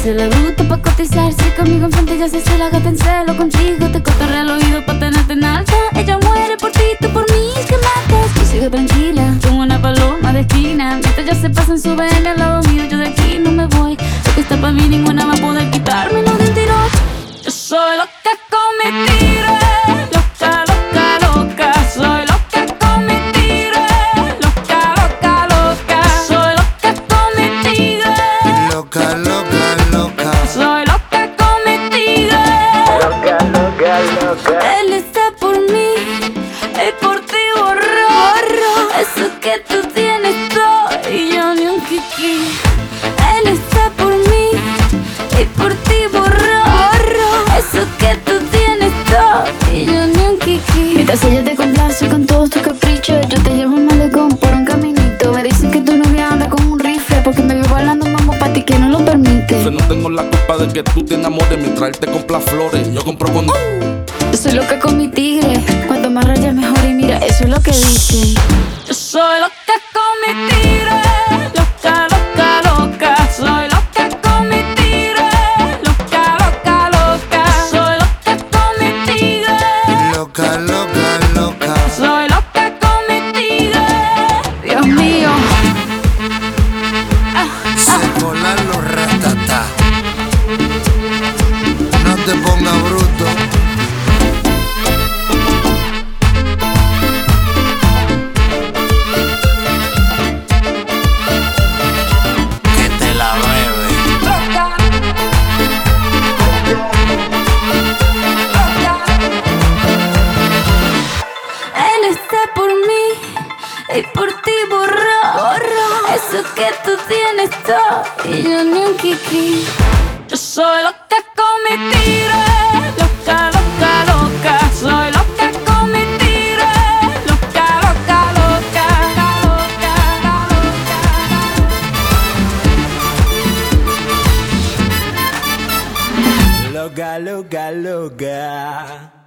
hice la bruta pa' cotizar. Si conmigo enfrente ya se la gata en celo. Contigo te cotorré al oído pa' tenerte en alta. Ella muere por ti, tú por mí, que matas. Yo sigo tranquila, como una paloma de esquina. Mientras ya se pasan su BM al lado mío, yo de aquí no me voy. Lo que está pa' mí ninguna va a poder quitármelo de un tirón. Yo soy loca con mi tigre, loca, loca, loca. Soy loca con mi tigre, loca, loca, loca. Soy loca con mi tigre, Loca, loca, loca. soy loca con mi tigre. Loca, loca, loca. Él está por mí y por ti borró eso que tú tienes todo y yo ni un kiki. Él está por mí y por ti borró eso que tú tienes todo y yo ni un kiki. Mientras ella te complace con todos tus caprichos, yo te llevo un malecón por un caminito. Me dicen que tu novia anda con un rifle porque me veo bailando mambo pa' ti que no lo permite. Yo no tengo la culpa de que tú te enamores mientras él te compra flores. Yo compro con... Yo soy loca con mi tigre, cuanto más rayas mejor y mira, eso es lo que dicen. Yo soy loca con mi tigre, loca, loca, loca. Soy loca con mi tigre, loca, loca, loca. Soy loca con mi tigre, Loca, loca, loca. soy loca con mi tigre. Dios mío. Se colan los ratatá. No te pongas bruto. Que te la bebe. Loca. Él está por mí y por ti borró eso que tú tienes todo y yo ni un kiki. Yo soy loca con mi tigre, loca, loca, loca. Soy loca con mi tigre, loca, loca, loca, loca, loca. Loca, loca, loca.